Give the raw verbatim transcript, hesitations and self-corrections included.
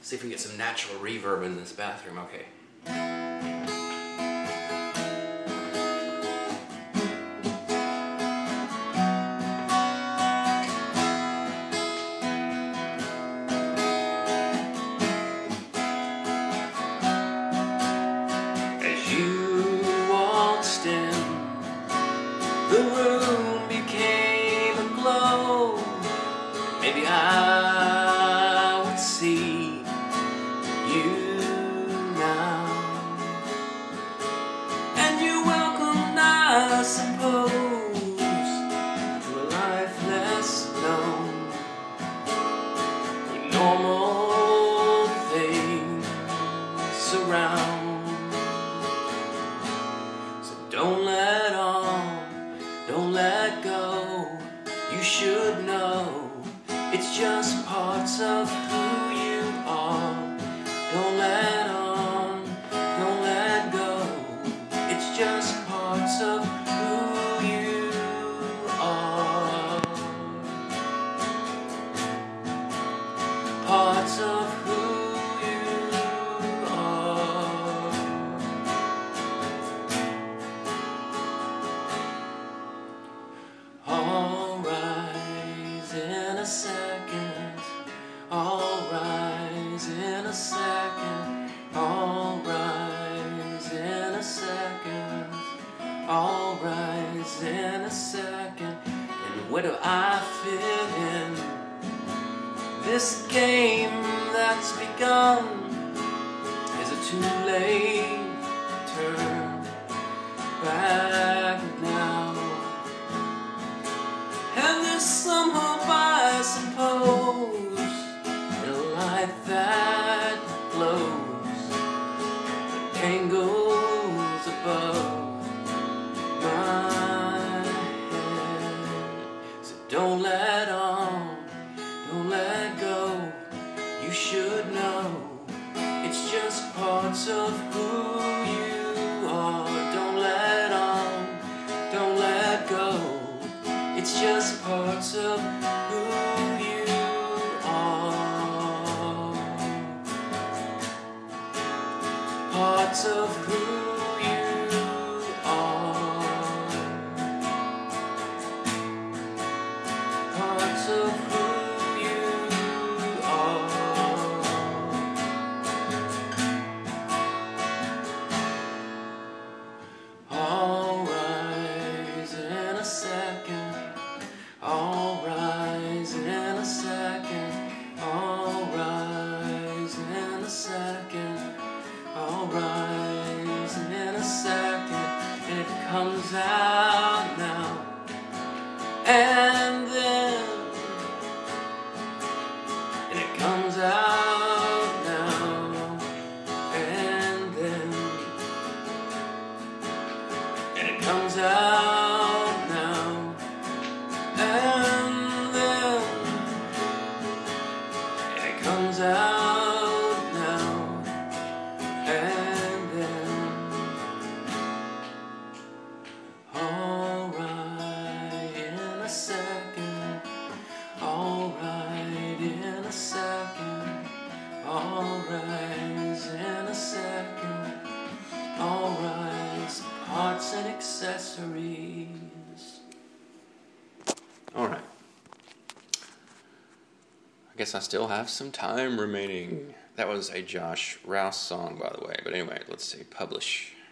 See if we can get some natural reverb in this bathroom. Okay. As you waltzed in, the room became aglow. Maybe I would see you now, and you welcomed, I suppose, to a life less known, where normal things surround. So don't let on, don't let go. You should know it's just parts of who you are. Don't let on, don't let go. It's just parts of who you are. Parts of who you are. All rise in a second. All rise in a second. All rise in a second. All rise in a second. And where do I fit in this game that's begun? Is it too late to turn back now? And there's some hope, I suppose, in a light that glows, that tangles above my head. So don't let on, don't let go. You should know it's just parts of who you are. Don't let on, don't let go. It's just parts of who you are. Parts of who you are. Parts of who you are. All rise in a second. All rise in a second. All rise in a second. All rise in a second. And it comes out now. And then, and it comes out now. And then, and it comes out now. And then, and it comes out now. And then, all right in a second. All right in a second. All rise in a second. All rise, parts and accessories. Alright. I guess I still have some time remaining. That was a Josh Rouse song, by the way. But anyway, let's see. Publish.